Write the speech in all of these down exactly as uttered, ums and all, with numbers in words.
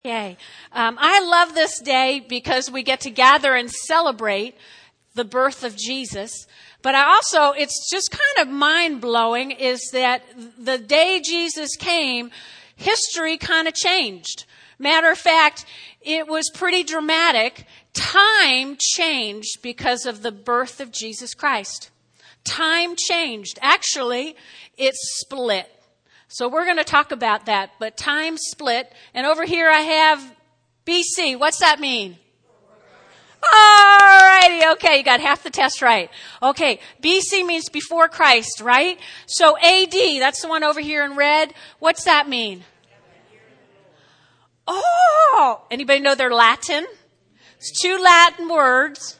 Yay. Um, I love this day because we get to gather and celebrate the birth of Jesus. But I also, it's just kind of mind-blowing is that the day Jesus came, history kind of changed. Matter of fact, it was pretty dramatic. Time changed because of the birth of Jesus Christ. Time changed. Actually, it split. So we're going to talk about that, but time split. And over here I have B C. What's that mean? All righty. Okay, you got half the test right. Okay, B C means before Christ, right? So A D, that's the one over here in red. What's that mean? Oh, anybody know their Latin? It's two Latin words.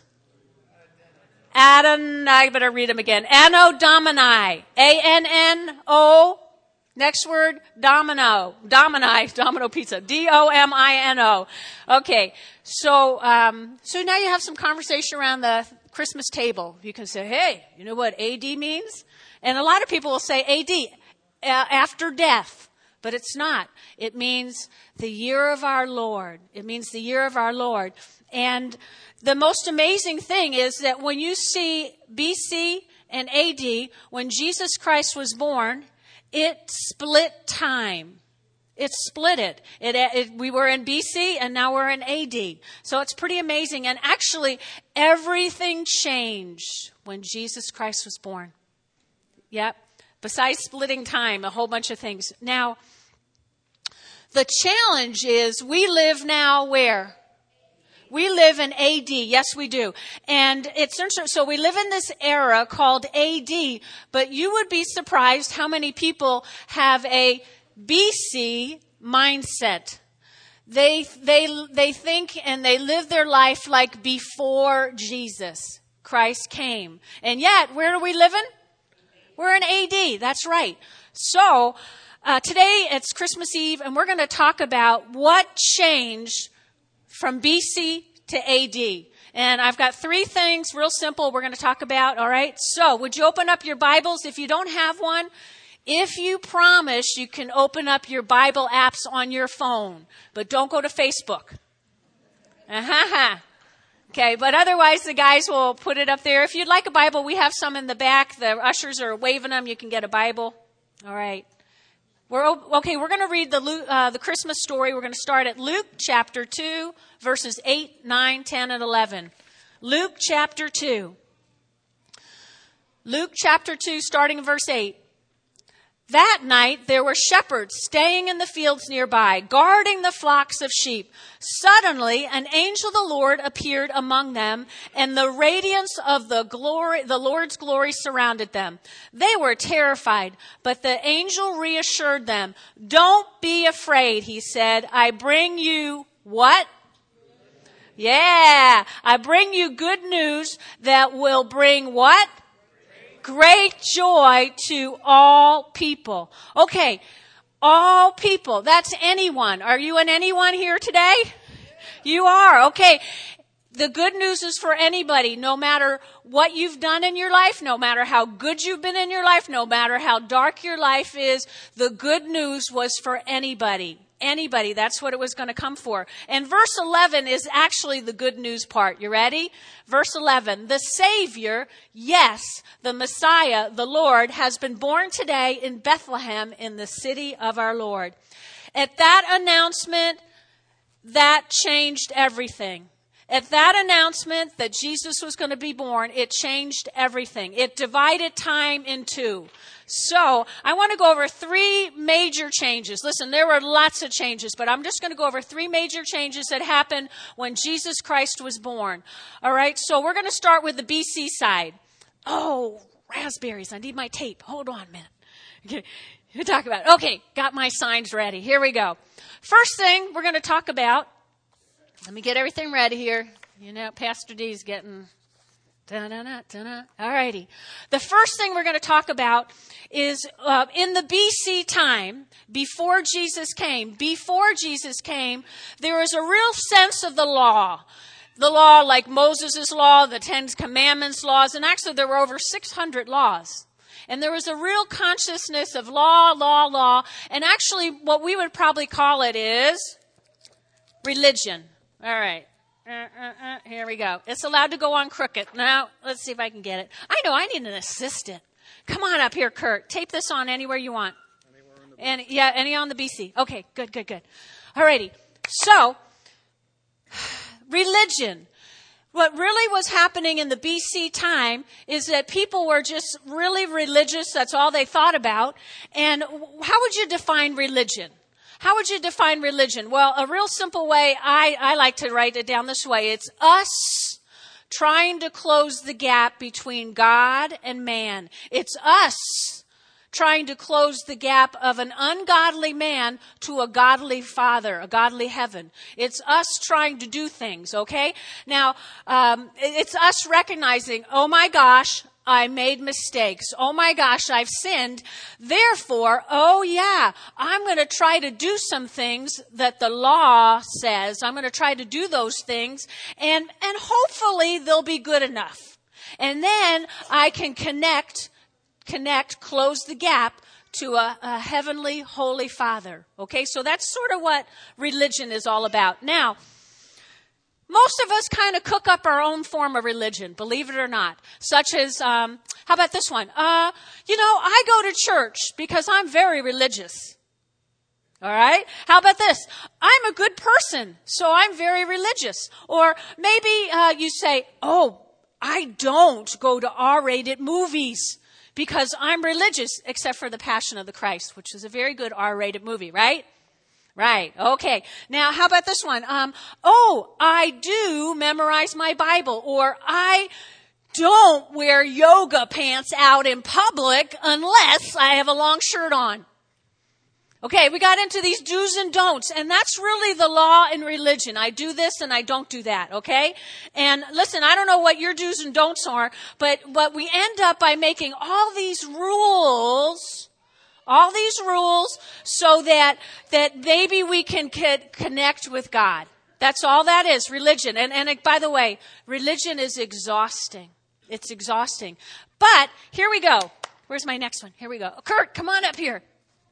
Adon, I better read them again. Anno Domini. A N N O. Next word, domino. Domini, domino pizza. D O M I N O. Okay, so um, so now you have some conversation around the Christmas table. You can say, hey, you know what A D means? And a lot of people will say A D, uh, after death. But it's not. It means the year of our Lord. It means the year of our Lord. And the most amazing thing is that when you see B C and A D, when Jesus Christ was born, it split time. It split it. It, it. We were in B C and now we're in A D. So it's pretty amazing. And actually, everything changed when Jesus Christ was born. Yep. Besides splitting time, a whole bunch of things. Now, the challenge is we live now where? We live in A D. Yes, we do. And it's so we live in this era called A D, but you would be surprised how many people have a B C mindset. They, they, they think and they live their life like before Jesus Christ came. And yet, where are we living? We're in A D. That's right. So, uh, today it's Christmas Eve and we're going to talk about what changed from B C to A D. And I've got three things real simple we're going to talk about, all right? So, would you open up your Bibles if you don't have one? If you promise, you can open up your Bible apps on your phone, but don't go to Facebook. Uh-huh. Okay, but otherwise the guys will put it up there. If you'd like a Bible, we have some in the back. The ushers are waving them. You can get a Bible. All right. We're okay. We're going to read the uh, the Christmas story. We're going to start at Luke chapter two, verses eight, nine, ten, and eleven. Luke chapter two. Luke chapter two, starting in verse eight. That night there were shepherds staying in the fields nearby, guarding the flocks of sheep. Suddenly an angel of the Lord appeared among them, and the radiance of the glory, the Lord's glory surrounded them. They were terrified, but the angel reassured them. Don't be afraid, he said. I bring you what? Yeah, I bring you good news that will bring what? Great joy to all people. Okay, all people. That's anyone. Are you an anyone here today? You are. Okay. The good news is for anybody, no matter what you've done in your life, no matter how good you've been in your life, no matter how dark your life is, the good news was for anybody. Anybody. That's what it was going to come for. And verse eleven is actually the good news part. You ready? Verse eleven. The Savior, yes, the Messiah, the Lord, has been born today in Bethlehem in the city of our Lord. At that announcement, that changed everything. At that announcement that Jesus was going to be born, it changed everything. It divided time in two. So, I want to go over three major changes. Listen, there were lots of changes, but I'm just going to go over three major changes that happened when Jesus Christ was born. All right, so we're going to start with the B C side. Oh, raspberries. I need my tape. Hold on a minute. Okay, you talk about it. Okay, got my signs ready. Here we go. First thing we're going to talk about, let me get everything ready here. You know, Pastor D's getting... Da-na-na, da-na. All righty. The first thing we're going to talk about is uh, in the B C time, before Jesus came, before Jesus came, there was a real sense of the law. The law like Moses' law, the Ten Commandments laws, and actually there were over six hundred laws. And there was a real consciousness of law, law, law, and actually what we would probably call it is religion. All right. Uh, uh, uh, here we go. It's allowed to go on crooked. Now, let's see if I can get it. I know I need an assistant. Come on up here, Kurt. Tape this on anywhere you want. And yeah, any on the B C. Okay, good, good, good. All righty. So, religion. What really was happening in the B C time is that people were just really religious. That's all they thought about. And how would you define religion? How would you define religion? Well, a real simple way, I, I like to write it down this way. It's us trying to close the gap between God and man. It's us trying to close the gap of an ungodly man to a godly father, a godly heaven. It's us trying to do things, okay? Now, um, it's us recognizing, oh my gosh, I made mistakes. Oh my gosh, I've sinned. Therefore, oh yeah, I'm going to try to do some things that the law says. I'm going to try to do those things, and, and hopefully they'll be good enough. And then I can connect, connect, close the gap to a, a heavenly, holy Father. Okay, so that's sort of what religion is all about. Now, most of us kind of cook up our own form of religion, believe it or not. Such as, um, how about this one? Uh, you know, I go to church because I'm very religious. All right? How about this? I'm a good person, so I'm very religious. Or maybe uh, you say, oh, I don't go to R-rated movies because I'm religious, except for The Passion of the Christ, which is a very good R-rated movie, right? Right. Okay. Now, how about this one? Um, oh, I do memorize my Bible, or I don't wear yoga pants out in public unless I have a long shirt on. Okay, we got into these do's and don'ts, and that's really the law in religion. I do this and I don't do that, okay? And listen, I don't know what your do's and don'ts are, but, but we end up by making all these rules, all these rules so that, that maybe we can connect with God. That's all that is, religion. And, and by the way, religion is exhausting. It's exhausting. But here we go. Where's my next one? Here we go. Kurt, come on up here.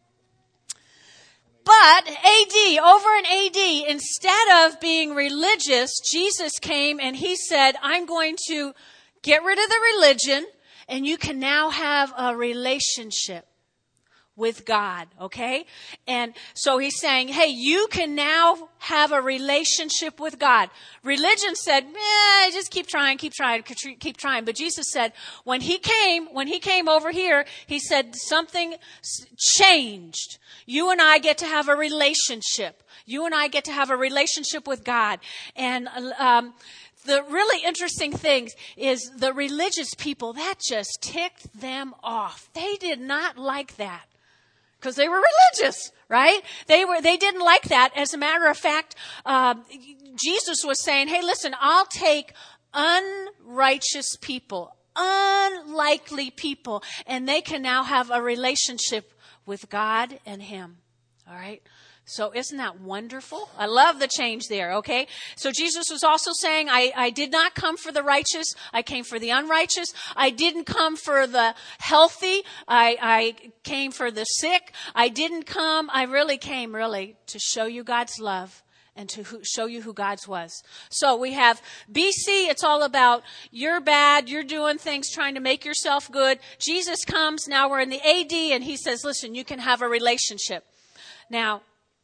But A D, over in A D, instead of being religious, Jesus came and he said, I'm going to get rid of the religion and you can now have a relationship with God, okay? And so he's saying, hey, you can now have a relationship with God. Religion said, eh, just keep trying, keep trying, keep trying. But Jesus said, when he came, when he came over here, he said something changed. You and I get to have a relationship. You and I get to have a relationship with God. And, um, the really interesting thing is the religious people, that just ticked them off. They did not like that. Because they were religious, right? They were, they didn't like that. As a matter of fact, uh, Jesus was saying, hey, listen, I'll take unrighteous people, unlikely people, and they can now have a relationship with God and him. All right? So isn't that wonderful? I love the change there, okay? So Jesus was also saying, I, I did not come for the righteous. I came for the unrighteous. I didn't come for the healthy. I, I came for the sick. I didn't come. I really came, really, to show you God's love and to who, show you who God's was. So we have B C. It's all about you're bad. You're doing things, trying to make yourself good. Jesus comes. Now we're in the A D, and he says, listen, you can have a relationship. Now,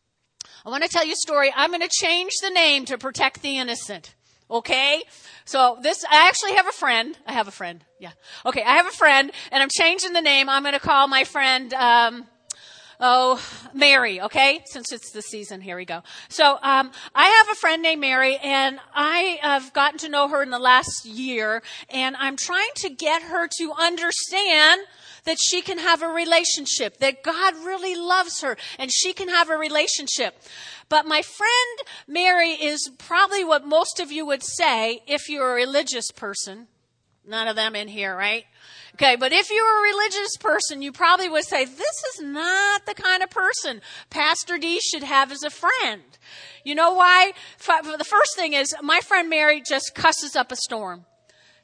I want to tell you a story. I'm going to change the name to protect the innocent. Okay? So this, I actually have a friend. I have a friend. Yeah. Okay. I have a friend and I'm changing the name. I'm going to call my friend, um, oh, Mary. Okay? Since it's the season, here we go. So, um, I have a friend named Mary and I have gotten to know her in the last year and I'm trying to get her to understand that she can have a relationship, that God really loves her, and she can have a relationship. But my friend Mary is probably what most of you would say if you're a religious person. None of them in here, right? Okay, but if you're a religious person, you probably would say, this is not the kind of person Pastor D should have as a friend. You know why? The first thing is, my friend Mary just cusses up a storm.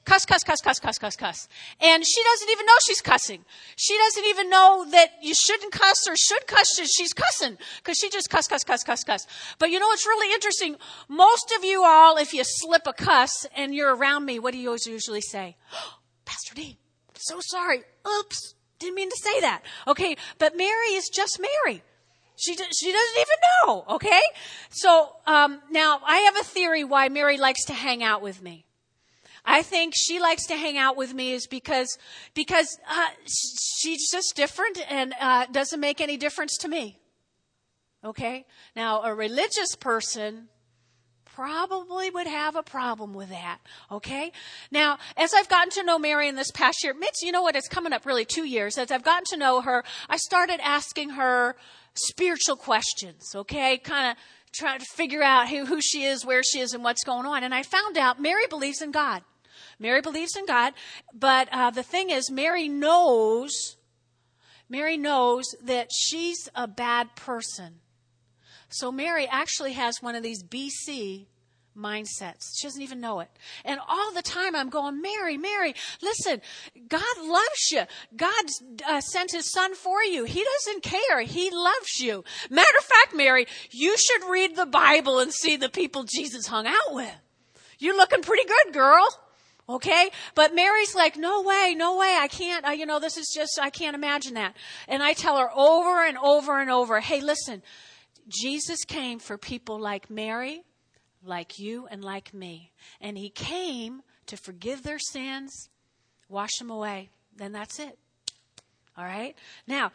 Cuss, cuss, cuss, cuss, cuss, cuss, cuss. And she doesn't even know she's cussing. She doesn't even know that you shouldn't cuss or should cuss. She's cussing because she just cuss, cuss, cuss, cuss, cuss. But you know what's really interesting? Most of you all, if you slip a cuss and you're around me, what do you always usually say? Oh, Pastor D, so sorry. Oops, didn't mean to say that. Okay, but Mary is just Mary. She she doesn't even know, okay? So um, now I have a theory why Mary likes to hang out with me. I think she likes to hang out with me is because because uh, she's just different and uh, doesn't make any difference to me. Okay? Now, a religious person probably would have a problem with that. Okay? Now, as I've gotten to know Mary in this past year, Mitch, you know what? It's coming up really two years. As I've gotten to know her, I started asking her spiritual questions. Okay? Kind of trying to figure out who, who she is, where she is, and what's going on. And I found out Mary believes in God. Mary believes in God, but uh, the thing is, Mary knows, Mary knows that she's a bad person. So Mary actually has one of these B C mindsets. She doesn't even know it. And all the time I'm going, Mary, Mary, listen, God loves you. God uh, sent his son for you. He doesn't care. He loves you. Matter of fact, Mary, you should read the Bible and see the people Jesus hung out with. You're looking pretty good, girl. Okay? But Mary's like, no way, no way. I can't, uh, you know, this is just, I can't imagine that. And I tell her over and over and over, hey, listen, Jesus came for people like Mary, like you, and like me. And he came to forgive their sins, wash them away. Then that's it. All right? Now,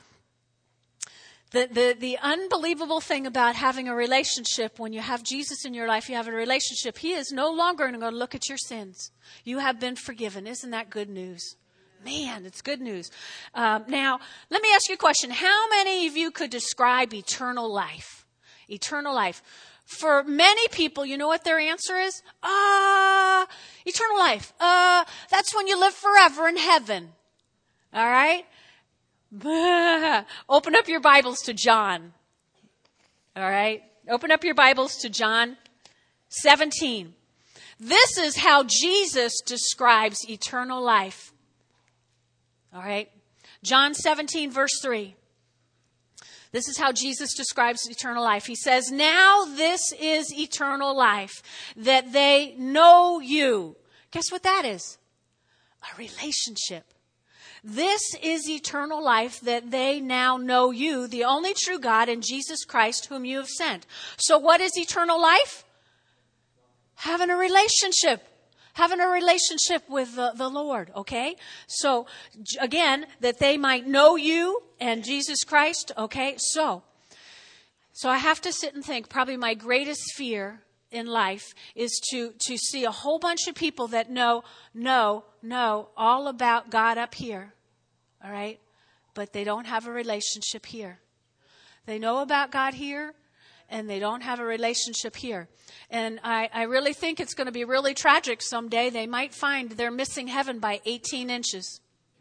The, the the unbelievable thing about having a relationship, when you have Jesus in your life, you have a relationship, he is no longer going to look at your sins. You have been forgiven. Isn't that good news? Man, it's good news. Um, now, let me ask you a question. How many of you could describe eternal life? Eternal life. For many people, you know what their answer is? Ah, uh, eternal life. Uh, that's when you live forever in heaven. All right? Open up your Bibles to John. All right? Open up your Bibles to John seventeen. This is how Jesus describes eternal life. All right? John seventeen, verse three. This is how Jesus describes eternal life. He says, now this is eternal life, that they know you. Guess what that is? A relationship. This is eternal life, that they now know you, the only true God, and Jesus Christ, whom you have sent. So what is eternal life? Having a relationship. Having a relationship with the, the Lord, okay? So, again, that they might know you and Jesus Christ, okay? So, so I have to sit and think, probably my greatest fear in life is to, to see a whole bunch of people that know, know, know all about God up here. All right? But they don't have a relationship here. They know about God here, and they don't have a relationship here. And I, I really think it's going to be really tragic someday. They might find they're missing heaven by eighteen inches.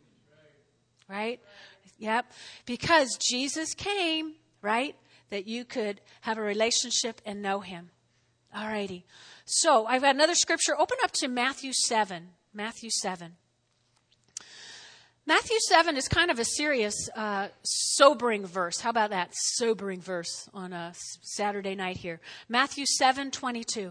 Right? Yep. Because Jesus came, right, that you could have a relationship and know him. All righty. So I've got another scripture. Open up to Matthew seven. Matthew seven. Matthew seven is kind of a serious, uh, sobering verse. How about that? Sobering verse on a Saturday night here. Matthew seven twenty-two.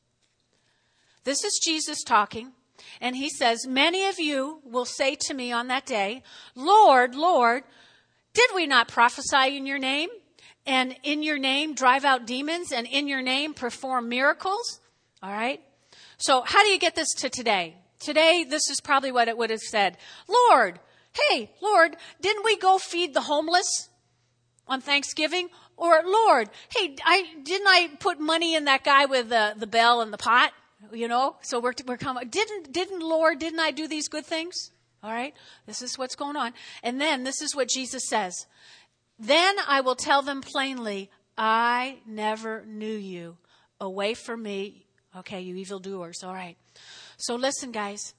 This is Jesus talking, and he says, many of you will say to me on that day, Lord, Lord, did we not prophesy in your name? And in your name drive out demons, and in your name perform miracles? All right? So how do you get this to today? Today, this is probably what it would have said. Lord, hey, Lord, didn't we go feed the homeless on Thanksgiving? Or, Lord, hey, I didn't I put money in that guy with the, the bell and the pot? You know, so we're, we're coming. Didn't, didn't, Lord, didn't I do these good things? All right, this is what's going on. And then this is what Jesus says. Then I will tell them plainly, I never knew you. Away from me. Okay, you evildoers. All right. So listen, guys,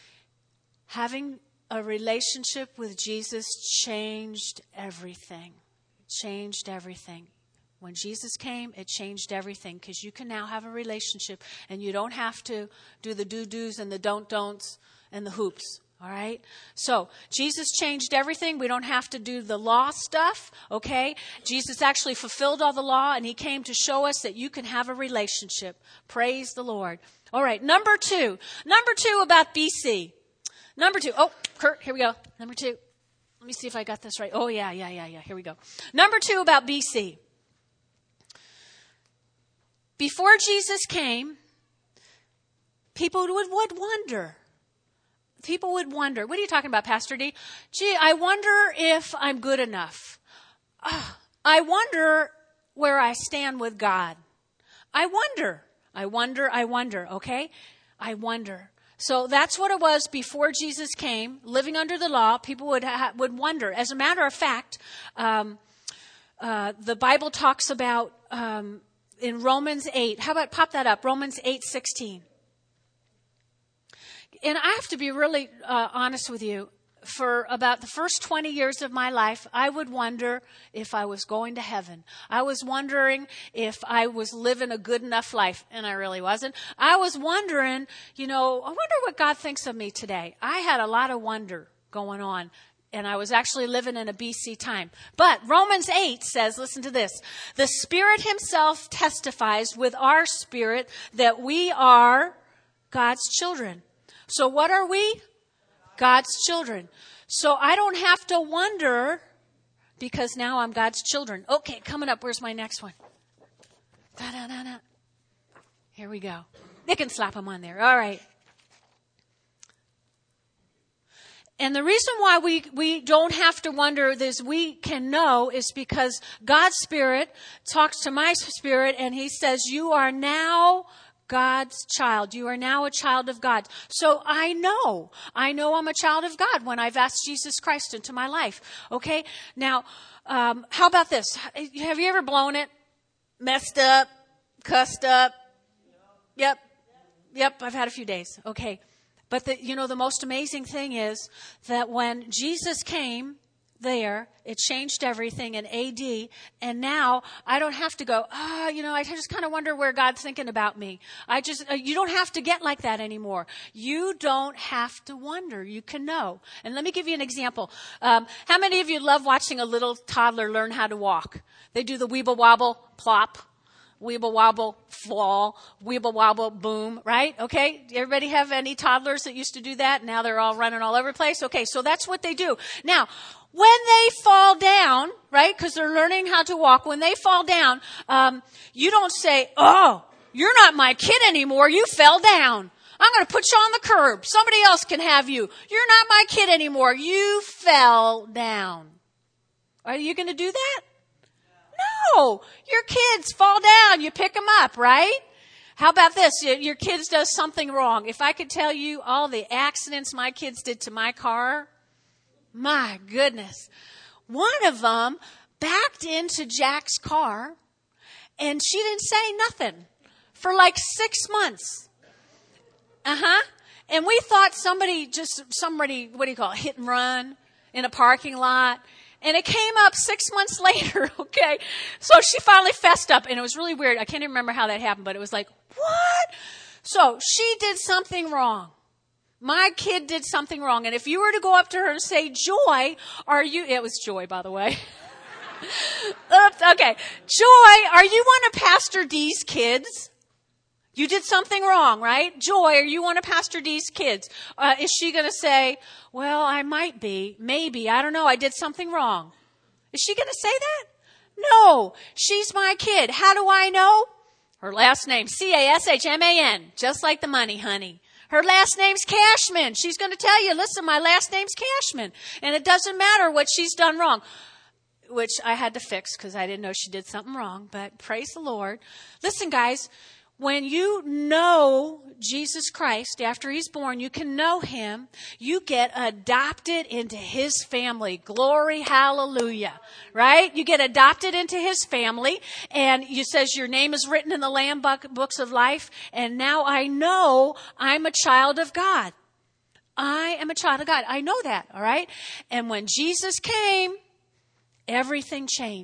having a relationship with Jesus changed everything. Changed everything. When Jesus came, it changed everything because you can now have a relationship and you don't have to do the do-dos and the don't-don'ts and the hoops. All right? So, Jesus changed everything. We don't have to do the law stuff, okay? Jesus actually fulfilled all the law, and he came to show us that you can have a relationship. Praise the Lord. All right, number two. Number two about B C. Number two. Oh, Kurt, here we go. Number two. Let me see if I got this right. Oh, yeah, yeah, yeah, yeah. Here we go. Number two about B C. Before Jesus came, people would, would wonder. People would wonder, what are you talking about, Pastor D? Gee, I wonder if I'm good enough. Uh, I wonder where I stand with God. I wonder, I wonder, I wonder, okay? I wonder. So that's what it was before Jesus came, living under the law. People would ha- would wonder. As a matter of fact, um, uh, the Bible talks about... Um, in Romans eight, how about pop that up, Romans eight sixteen. And I have to be really uh, honest with you. For about the first twenty years of my life, I would wonder if I was going to heaven. I was wondering if I was living a good enough life, and I really wasn't. I was wondering, you know, I wonder what God thinks of me today. I had a lot of wonder going on. And I was actually living in a B C time. But Romans eight says, listen to this. The Spirit himself testifies with our spirit that we are God's children. So what are we? God's children. So I don't have to wonder because now I'm God's children. Okay, coming up. Where's my next one? Da-da-da-da. Here we go. They can slap them on there. All right. And the reason why we, we don't have to wonder this, we can know, is because God's Spirit talks to my spirit and he says, you are now God's child. You are now a child of God. So I know, I know I'm a child of God when I've asked Jesus Christ into my life. Okay. Now, um, how about this? Have you ever blown it? Messed up? Cussed up? Yep. Yep. I've had a few days. Okay. But, the, you know, the most amazing thing is that when Jesus came there, it changed everything in A D. And now I don't have to go, ah, oh, you know, I just kind of wonder where God's thinking about me. I just, uh, you don't have to get like that anymore. You don't have to wonder. You can know. And let me give you an example. Um, how many of you love watching a little toddler learn how to walk? They do the weeble wobble, plop. Weeble wobble, fall, weeble wobble, boom, right? Okay. Everybody have any toddlers that used to do that? Now they're all running all over the place. Okay. So that's what they do. Now, when they fall down, right? Because they're learning how to walk. When they fall down, um, you don't say, oh, you're not my kid anymore. You fell down. I'm going to put you on the curb. Somebody else can have you. You're not my kid anymore. You fell down. Are you going to do that? No, your kids fall down. You pick them up, right? How about this? Your kids does something wrong. If I could tell you all the accidents my kids did to my car, my goodness. One of them backed into Jack's car and she didn't say nothing for like six months. Uh-huh. And we thought somebody just, somebody, what do you call it, hit and run in a parking lot. And it came up six months later, okay? So she finally fessed up, and it was really weird. I can't even remember how that happened, but it was like, what? So she did something wrong. My kid did something wrong. And if you were to go up to her and say, Joy, are you, it was Joy, by the way. Oops, okay. Joy, are you one of Pastor D's kids? You did something wrong, right? Joy, are you one of Pastor D's kids? Uh, is she going to say, well, I might be, maybe, I don't know, I did something wrong. Is she going to say that? No, she's my kid. How do I know? Her last name, C A S H M A N, just like the money, honey. Her last name's Cashman. She's going to tell you, listen, my last name's Cashman. And it doesn't matter what she's done wrong, which I had to fix because I didn't know she did something wrong, but praise the Lord. Listen, guys. When you know Jesus Christ after he's born, you can know him. You get adopted into his family. Glory, hallelujah. Right? You get adopted into his family and you says your name is written in the Lamb books of life. And now I know I'm a child of God. I am a child of God. I know that. All right. And when Jesus came, everything changed.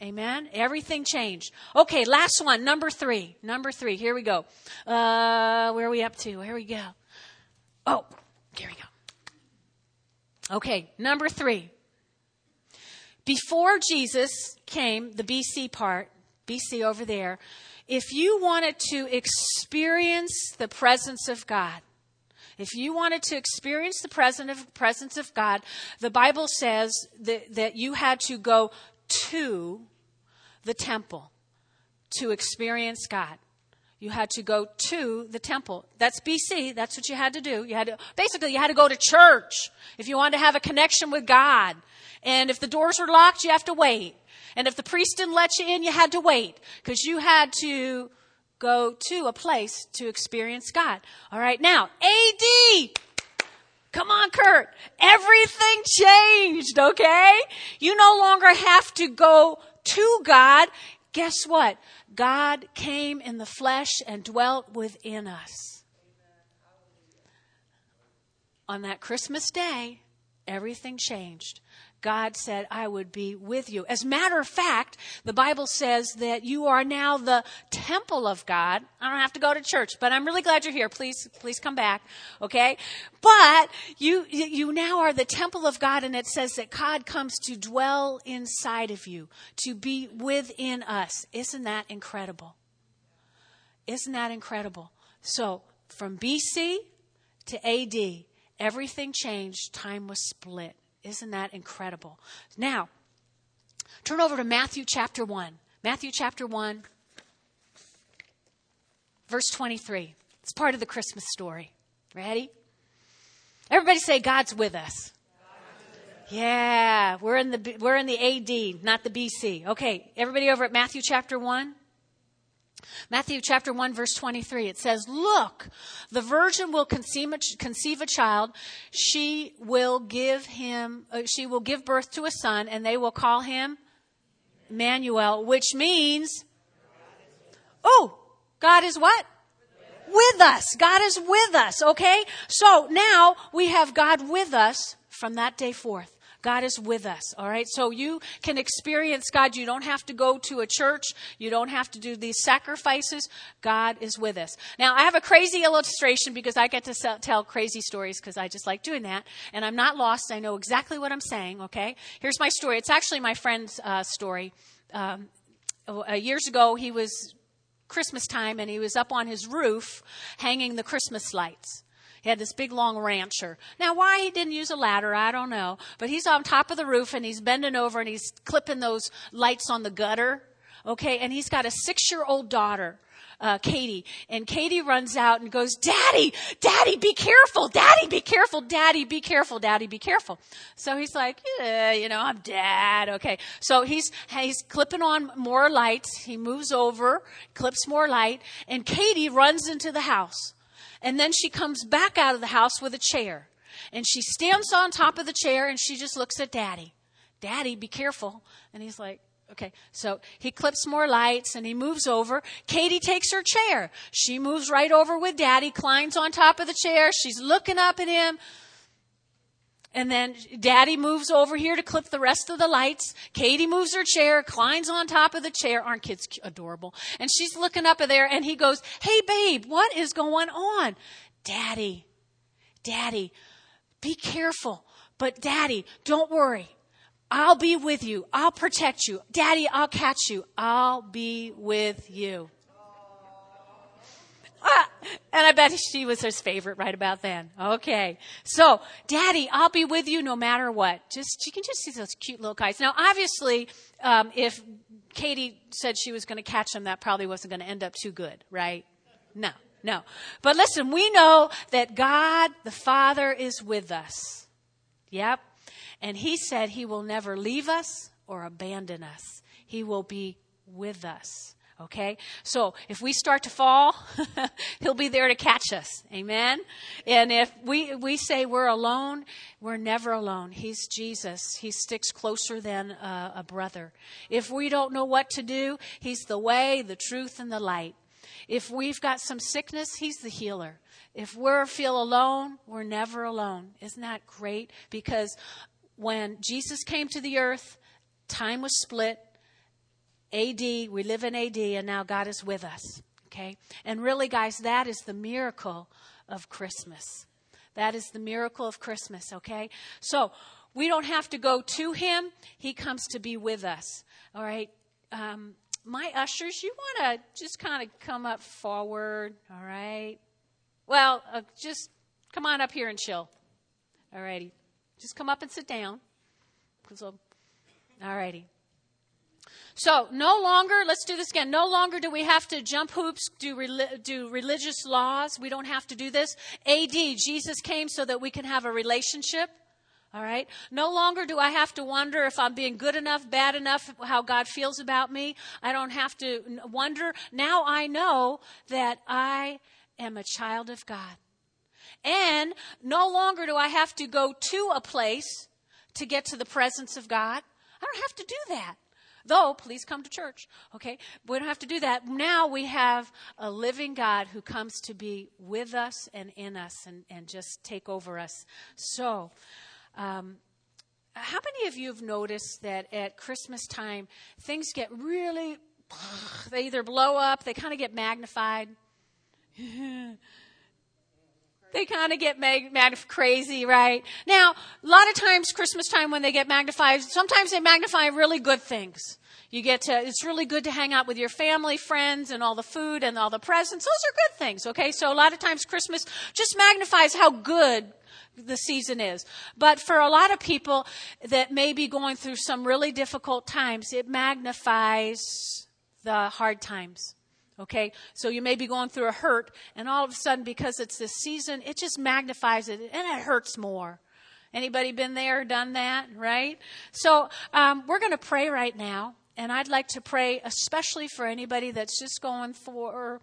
Amen. Everything changed. Okay, last one. Number three. Number three. Here we go. Uh, where are we up to? Here we go. Oh, here we go. Okay, number three. Before Jesus came, the B C part, B C over there, if you wanted to experience the presence of God, if you wanted to experience the presence of God, the Bible says that, that you had to go to the temple to experience God. You had to go to the temple. That's B C. That's what you had to do. You had to, basically, you had to go to church if you wanted to have a connection with God. And if the doors were locked, you have to wait. And if the priest didn't let you in, you had to wait because you had to go to a place to experience God. All right. Now, A D. Come on, Kurt. Everything changed, okay? You no longer have to go to God. Guess what? God came in the flesh and dwelt within us. On that Christmas day, everything changed. God said, I would be with you. As a matter of fact, the Bible says that you are now the temple of God. I don't have to go to church, but I'm really glad you're here. Please, please come back. Okay. But you, you now are the temple of God, and it says that God comes to dwell inside of you, to be within us. Isn't that incredible? Isn't that incredible? So from B C to A D, everything changed. Time was split. Isn't that incredible? Now, turn over to Matthew chapter one. Matthew chapter one, verse twenty-three. It's part of the Christmas story. Ready? Everybody say, God's with us. Yeah, we're in the we're in the A D, not the B C. Okay, everybody over at Matthew chapter one. Matthew chapter one, verse twenty-three, it says, look, the virgin will conceive a, conceive a child. She will give him, uh, she will give birth to a son, and they will call him Emmanuel, which means, oh, God is what? With us. God is with us, okay? So now we have God with us from that day forth. God is with us, all right? So you can experience God. You don't have to go to a church. You don't have to do these sacrifices. God is with us. Now, I have a crazy illustration because I get to sell, tell crazy stories because I just like doing that. And I'm not lost. I know exactly what I'm saying, okay? Here's my story. It's actually my friend's uh, story. Um, uh, years ago, he was Christmas time, and he was up on his roof hanging the Christmas lights. He had this big, long rancher. Now, why he didn't use a ladder, I don't know. But he's on top of the roof, and he's bending over, and he's clipping those lights on the gutter. Okay, and he's got a six-year-old daughter, uh, Katie. And Katie runs out and goes, Daddy, Daddy, be careful. Daddy, be careful. Daddy, be careful. Daddy, be careful. So he's like, yeah, you know, I'm Dad. Okay, so he's he's clipping on more lights. He moves over, clips more light, and Katie runs into the house. And then she comes back out of the house with a chair. And she stands on top of the chair, and she just looks at Daddy. Daddy, be careful. And he's like, okay. So he clips more lights, and he moves over. Katie takes her chair. She moves right over with Daddy, climbs on top of the chair. She's looking up at him. And then Daddy moves over here to clip the rest of the lights. Katie moves her chair, climbs on top of the chair. Aren't kids adorable? And she's looking up at there, and he goes, hey, babe, what is going on? Daddy, Daddy, be careful. But Daddy, don't worry. I'll be with you. I'll protect you. Daddy, I'll catch you. I'll be with you. Ah, and I bet she was his favorite right about then. Okay. So, Daddy, I'll be with you no matter what. Just, you can just see those cute little guys. Now, obviously, um, if Katie said she was going to catch him, that probably wasn't going to end up too good, right? No, no. But listen, we know that God, the Father, is with us. Yep. And he said he will never leave us or abandon us. He will be with us. Okay, so if we start to fall, he'll be there to catch us. Amen. And if we, we say we're alone, we're never alone. He's Jesus. He sticks closer than a, a brother. If we don't know what to do, he's the way, the truth, and the light. If we've got some sickness, he's the healer. If we feel alone, we're never alone. Isn't that great? Because when Jesus came to the earth, time was split. A D, we live in A D, and now God is with us. Okay? And really, guys, that is the miracle of Christmas. That is the miracle of Christmas, okay? So, we don't have to go to him. He comes to be with us. All right? Um, my ushers, you want to just kind of come up forward, all right? Well, uh, just come on up here and chill. All righty. Just come up and sit down. All righty. So, no longer, let's do this again. No longer do we have to jump hoops, do, do religious laws. We don't have to do this. A D, Jesus came so that we can have a relationship. All right. No longer do I have to wonder if I'm being good enough, bad enough, how God feels about me. I don't have to wonder. Now I know that I am a child of God. And no longer do I have to go to a place to get to the presence of God. I don't have to do that. Though, please come to church, okay? We don't have to do that. Now we have a living God who comes to be with us and in us and, and just take over us. So, um, how many of you have noticed that at Christmas time, things get really, they either blow up, they kind of get magnified. They kind of get mag- mag- crazy, right? Now, a lot of times, Christmas time when they get magnified, sometimes they magnify really good things. You get to, it's really good to hang out with your family, friends, and all the food and all the presents. Those are good things, okay? So a lot of times Christmas just magnifies how good the season is. But for a lot of people that may be going through some really difficult times, it magnifies the hard times. Okay, so you may be going through a hurt, and all of a sudden, because it's this season, it just magnifies it, and it hurts more. Anybody been there, done that, right? So um, we're going to pray right now, and I'd like to pray especially for anybody that's just going for,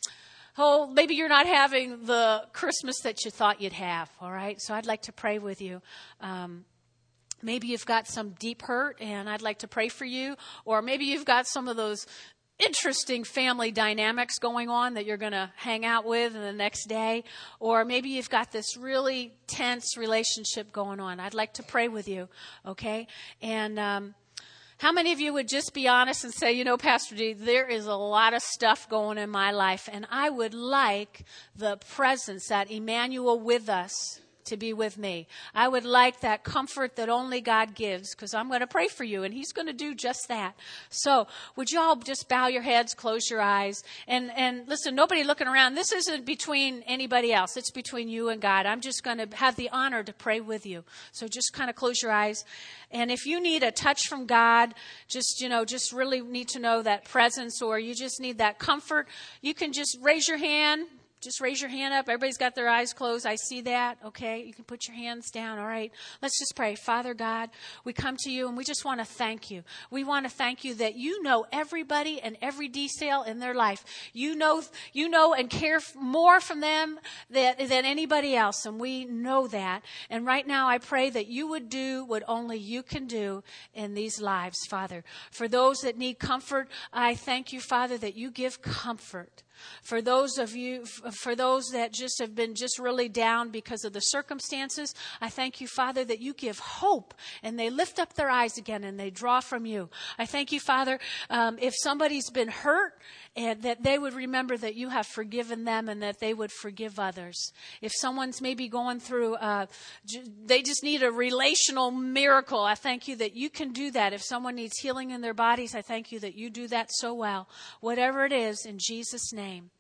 oh, maybe you're not having the Christmas that you thought you'd have, all right? So I'd like to pray with you. Um, maybe you've got some deep hurt, and I'd like to pray for you, or maybe you've got some of those interesting family dynamics going on that you're going to hang out with in the next day. Or maybe you've got this really tense relationship going on. I'd like to pray with you, okay? And um, how many of you would just be honest and say, you know, Pastor D, there is a lot of stuff going in my life, and I would like the presence, that Emmanuel with us, to be with me. I would like that comfort that only God gives, because I'm going to pray for you, and he's going to do just that. So would you all just bow your heads, close your eyes, and, and listen, nobody looking around. This isn't between anybody else. It's between you and God. I'm just going to have the honor to pray with you. So just kind of close your eyes. And if you need a touch from God, just, you know, just really need to know that presence, or you just need that comfort, you can just raise your hand. Just raise your hand up. Everybody's got their eyes closed. I see that. Okay. You can put your hands down. All right. Let's just pray. Father God, we come to you and we just want to thank you. We want to thank you that you know everybody and every detail in their life. You know, you know and care more from them than, than anybody else. And we know that. And right now I pray that you would do what only you can do in these lives, Father. For those that need comfort, I thank you, Father, that you give comfort. For those of you, for those that just have been just really down because of the circumstances, I thank you, Father, that you give hope and they lift up their eyes again and they draw from you. I thank you, Father, um, if somebody's been hurt, and that they would remember that you have forgiven them and that they would forgive others. If someone's maybe going through, uh, j- they just need a relational miracle, I thank you that you can do that. If someone needs healing in their bodies, I thank you that you do that so well. Whatever it is, in Jesus' name.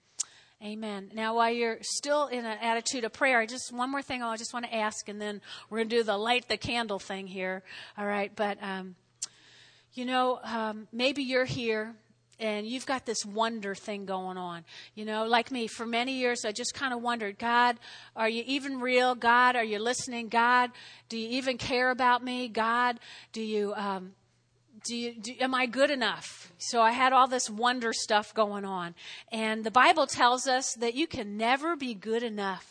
Amen. Now, while you're still in an attitude of prayer, just one more thing I just want to ask, and then we're going to do the light the candle thing here. All right. But, um, you know, um, maybe you're here and you've got this wonder thing going on. You know, like me, for many years, I just kind of wondered, God, are you even real? God, are you listening? God, do you even care about me? God, do you, um, Do you, do, am I good enough? So I had all this wonder stuff going on. And the Bible tells us that you can never be good enough.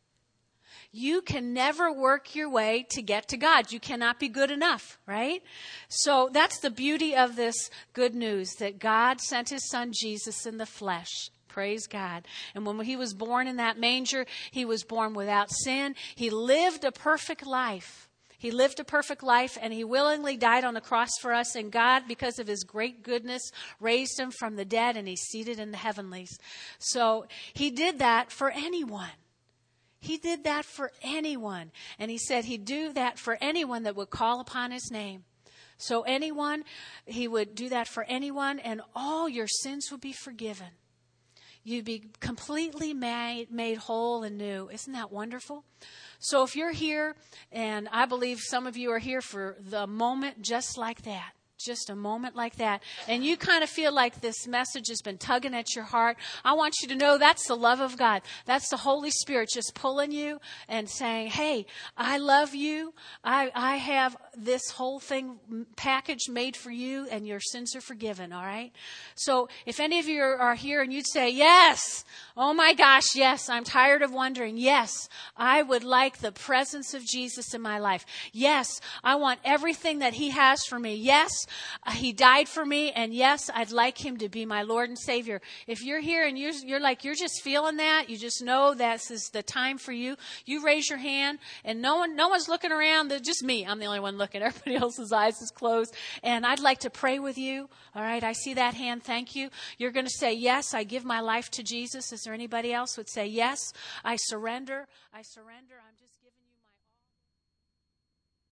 You can never work your way to get to God. You cannot be good enough, right? So that's the beauty of this good news, that God sent his son Jesus in the flesh. Praise God. And when he was born in that manger, he was born without sin. He lived a perfect life. He lived a perfect life, and he willingly died on the cross for us. And God, because of his great goodness, raised him from the dead, and he's seated in the heavenlies. So he did that for anyone. He did that for anyone. And he said he'd do that for anyone that would call upon his name. So anyone, he would do that for anyone, and all your sins would be forgiven. You'd be completely made, made whole and new. Isn't that wonderful? So if you're here, and I believe some of you are here for the moment just like that, just a moment like that, and you kind of feel like this message has been tugging at your heart, I want you to know that's the love of God. That's the Holy Spirit just pulling you and saying, hey, I love you. I, I have this whole thing package made for you, and your sins are forgiven, all right? So if any of you are here and you'd say, yes, oh my gosh, yes, I'm tired of wondering. Yes, I would like the presence of Jesus in my life. Yes, I want everything that he has for me. Yes, he died for me, and yes, I'd like him to be my Lord and Savior. If you're here and you're, you're like, you're just feeling that, you just know this is the time for you, you raise your hand, and no one, no one's looking around, They're just me. I'm the only one looking. Everybody else's eyes is closed, and I'd like to pray with you. All right, I see that hand. Thank you. You're going to say, yes, I give my life to Jesus. Is there anybody else who would say, yes, I surrender. I surrender. I'm just giving you